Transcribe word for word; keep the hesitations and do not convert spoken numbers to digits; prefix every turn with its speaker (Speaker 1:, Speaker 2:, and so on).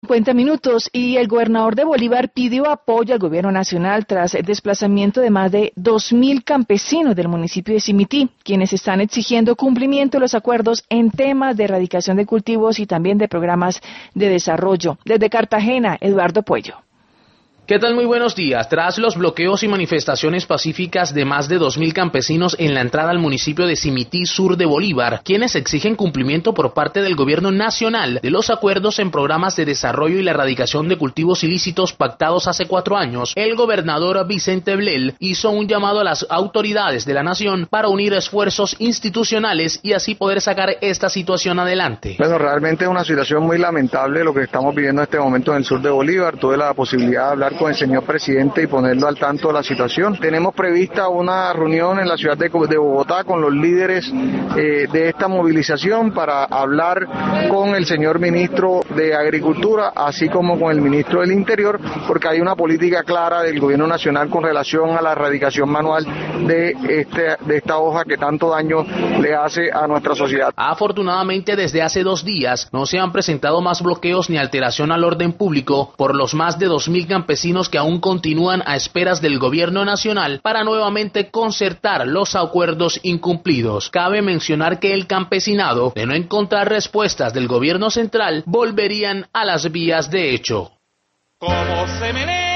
Speaker 1: cincuenta minutos y el gobernador de Bolívar pidió apoyo al gobierno nacional tras el desplazamiento de más de dos mil campesinos del municipio de Simití, quienes están exigiendo cumplimiento de los acuerdos en temas de erradicación de cultivos y también de programas de desarrollo. Desde Cartagena, Eduardo Puello.
Speaker 2: ¿Qué tal? Muy buenos días. Tras los bloqueos y manifestaciones pacíficas de más de dos mil campesinos en la entrada al municipio de Simití, sur de Bolívar, quienes exigen cumplimiento por parte del gobierno nacional de los acuerdos en programas de desarrollo y la erradicación de cultivos ilícitos pactados hace cuatro años, el gobernador Vicente Blel hizo un llamado a las autoridades de la nación para unir esfuerzos institucionales y así poder sacar esta situación adelante.
Speaker 3: Bueno, realmente es una situación muy lamentable lo que estamos viviendo en este momento en el sur de Bolívar. Tuve la posibilidad de hablar con el señor presidente y ponerlo al tanto de la situación. Tenemos prevista una reunión en la ciudad de, de Bogotá con los líderes eh, de esta movilización para hablar con el señor ministro de Agricultura, así como con el ministro del Interior, porque hay una política clara del gobierno nacional con relación a la erradicación manual de, este, de esta hoja que tanto daño le hace a nuestra sociedad.
Speaker 2: Afortunadamente, desde hace dos días no se han presentado más bloqueos ni alteración al orden público por los más de dos mil campesinos que aún continúan a esperas del gobierno nacional para nuevamente concertar los acuerdos incumplidos. Cabe mencionar que el campesinado, de no encontrar respuestas del gobierno central, volverían a las vías de hecho.
Speaker 4: ¿Cómo se menea